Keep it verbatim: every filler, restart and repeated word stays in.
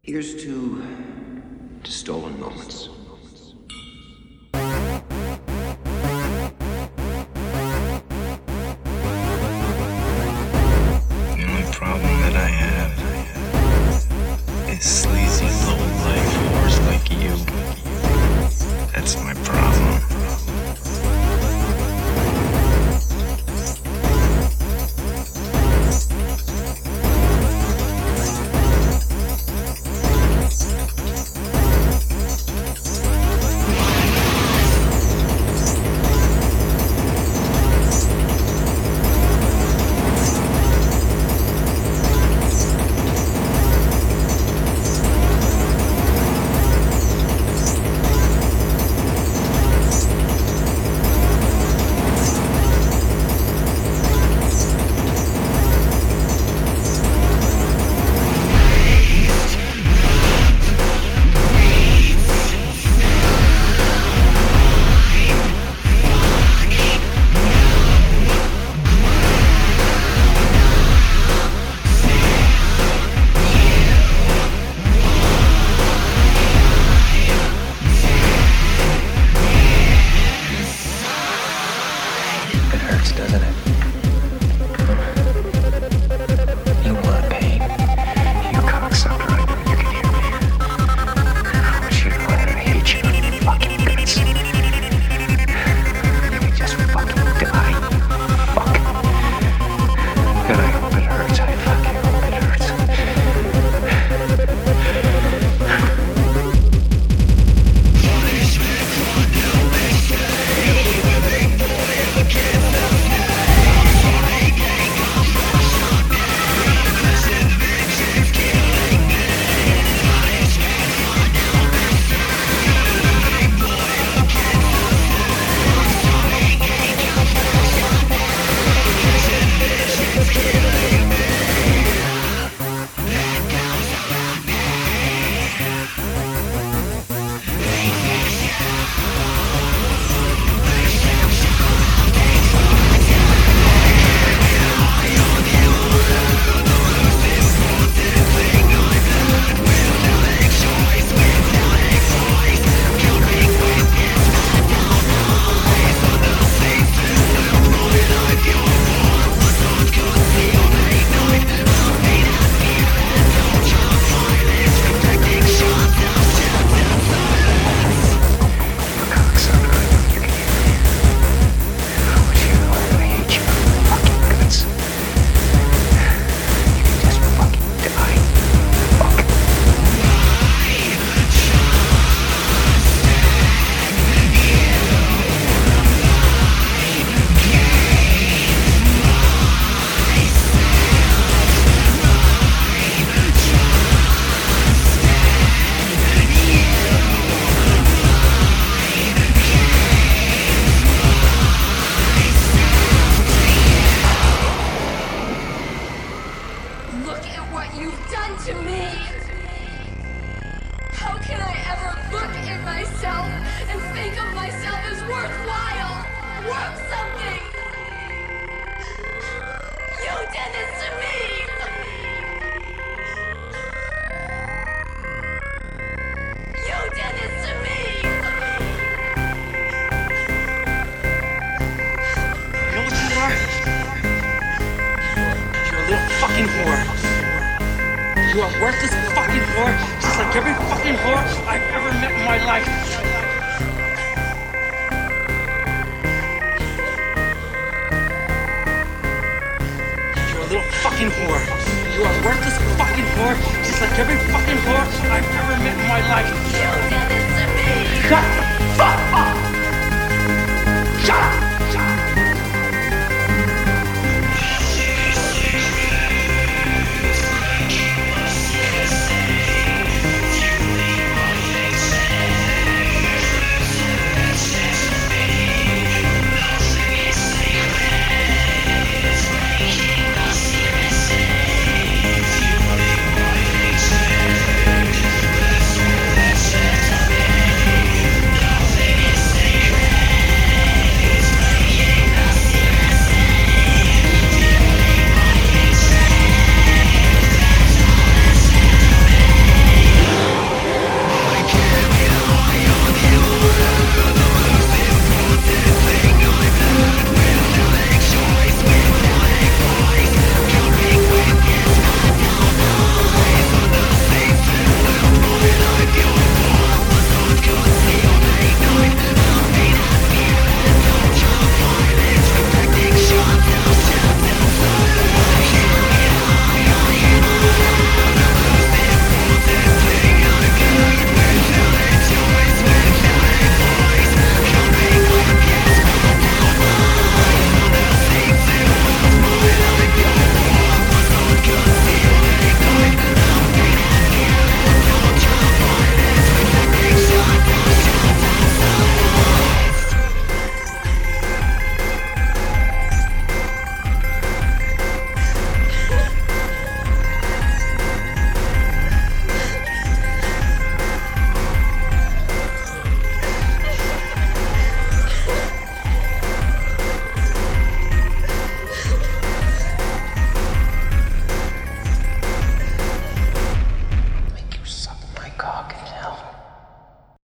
Here's to, to stolen moments. The only problem that I have is sleazy low-life whores like you. That's my problem. Doesn't it? You want pain. You cocksucker. I know you can hear me. I want you to know that I hate you in your fucking guts. You can just fucking die. Fuck. And I hope it hurts. I fucking hope it hurts. Look at what you've done to me! How can I ever look at myself and think of myself as worthwhile? Worth something! You did this to me! You did this to me! You know what you are? You're a little fucking whore. You are worthless fucking whore, just like every fucking whore I've ever met in my life. You're a little fucking whore. You are worthless fucking whore, just like every fucking whore I've ever met in my life. You did this to me! Shut the fuck up!